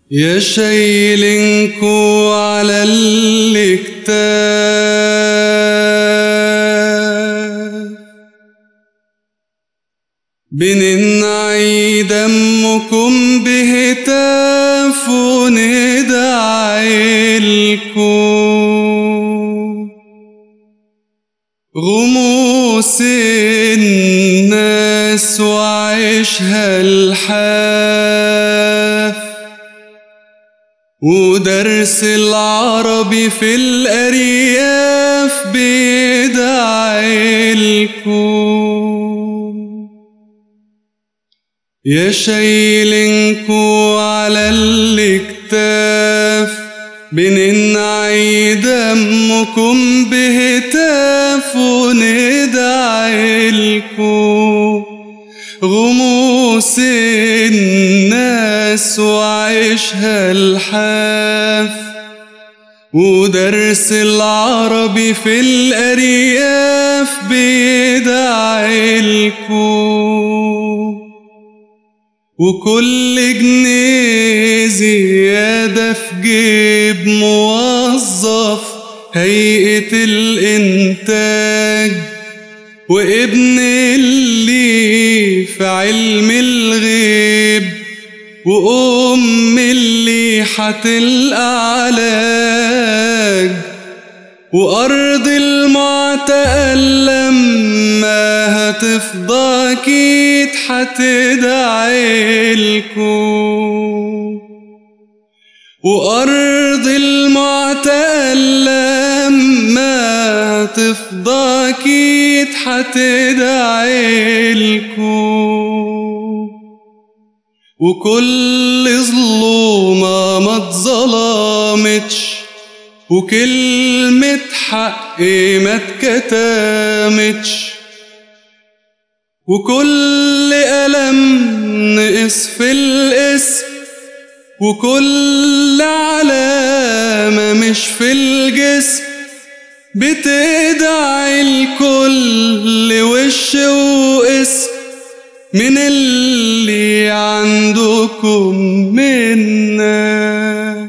يا شايلينكو على الاكتاف بننعي دمكم بهتاف وندعي لكم غموس الناس وعيشها الحاف ودرس العربي في الأرياف بيدعي لكم يا شايلينكو على الاكتاف بننعي دمكم بهتاف وندعي لكم غموس الناس وعيشها الحاف ودرس العربي في الأرياف بيدعي لكم وكل جنيه زيادة في جيب موظف هيئة الإنتاج وابن اللي في علم الغيب وأم اللي هتلعلاج وأرض المعتقل لما هتفضى أكيد هتدعي لكم وأرض المعتقل لما هتفضى أكيد هتدعي لكم وكل ظلومة ما اتظلمتش وكلمة حق ما اتكتمتش وكل ألم نقص في الاسم وكل علامة مش في الجسم بتدعي الكل وش واسم من اللي عندكم منا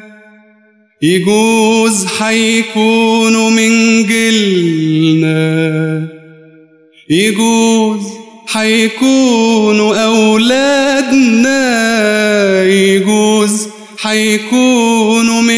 يجوز حيكونوا من جيلنا يجوز حيكونوا أولادنا يجوز حيكونوا من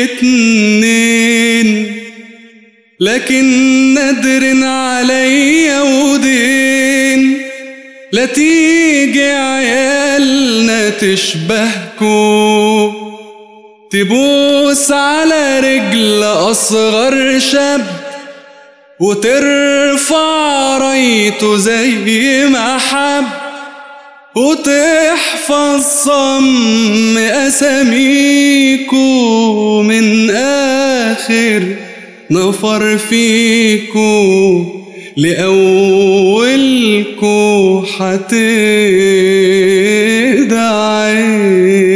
الاتنين لكن ندر عليا ودين لا تيجي عيالنا تشبهكو تبوس على رجل أصغر شاب وترفع رايته زي ما حب وتحفظ صم أساميكو من آخر نفر فيكو لأولكو حتدعي